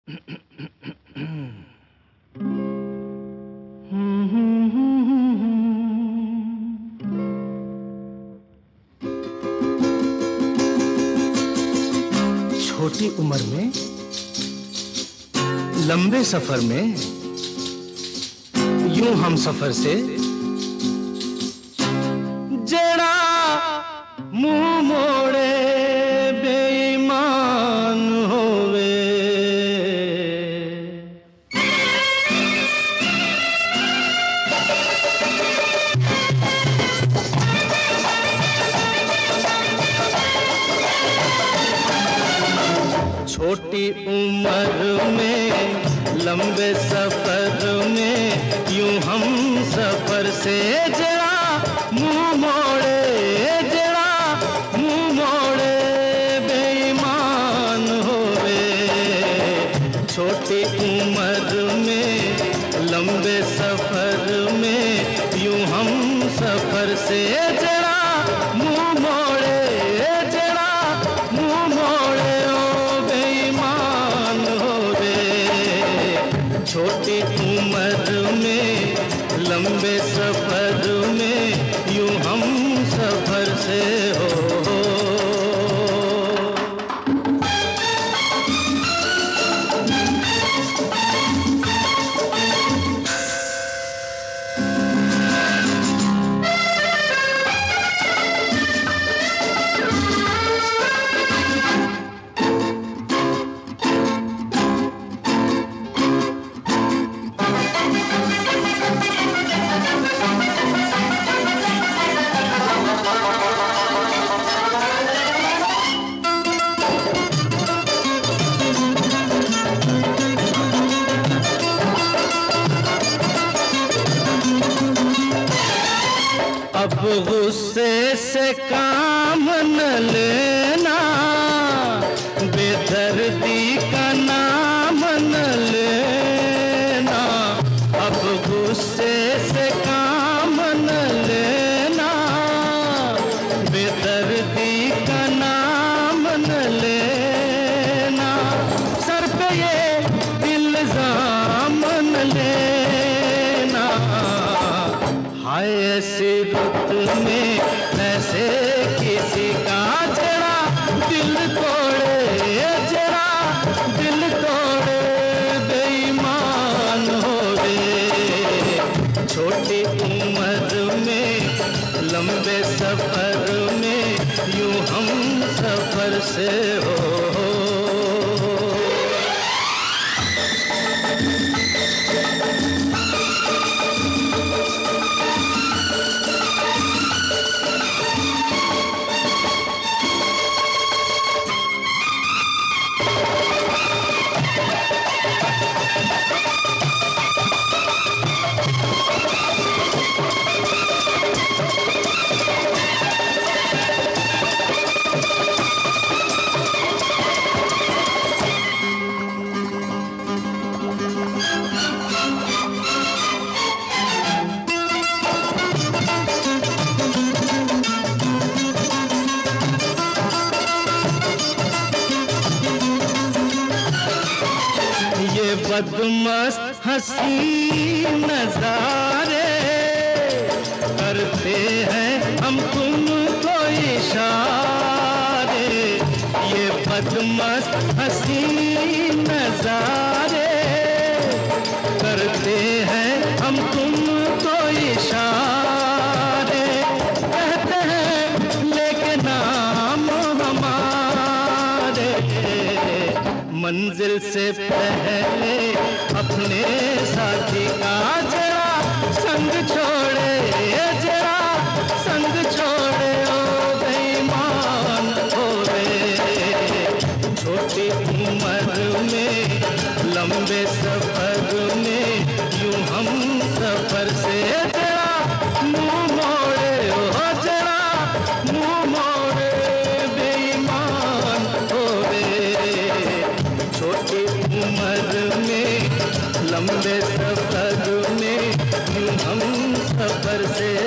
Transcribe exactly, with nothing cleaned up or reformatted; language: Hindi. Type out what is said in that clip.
छोटी उम्र में लंबे सफर में यूं हम सफर से जरा मुंह मोड़े बेईमान होवे। छोटी उम्र में लंबे सफर में यूं हम सफर से जरा मुंह मोड़े जरा मुंह मोड़े बेईमान होवे। छोटी उम्र में लंबे सफर में यूं हम सफर से जरा मुंह मोड़े जरा मुंह मोड़े ओ बेईमान होवे। छोटी उम्र में लंबे सफर में यूं हम सफर से हो। अब गुस्से से काम न लेना, बेदर्दी का नाम न लेना। अब गुस्से से काम न लेना, बेदर्दी का नाम न लेना। सर पे ये इल्जाम न लेना, हाय ऐसी रुत में ऐसे किसी का जरा दिल तोड़े जरा दिल तोड़े बेईमान होवे। छोटी उम्र में लंबे सफर में यूं हम सफर से हो। ये बदमस्त हंसी नजारे करते हैं हम तुमको इशारे। ये बदमस्त हंसी नजारे करते हैं हम तुमको इशारे। कहते हैं लेके नाम हमारे, मंजिल से पहले अपने साथी का जरा संग छोड़े जरा संग छोड़े ओ बेईमान होवे। छोटी उम्र में लंबे सफर में यूं हम सफर से जरा मुंह मोड़े ओ जरा मुंह मोड़े बेईमान होवे। छोटी उम्र में लंबे सफर में यूं हम सफर से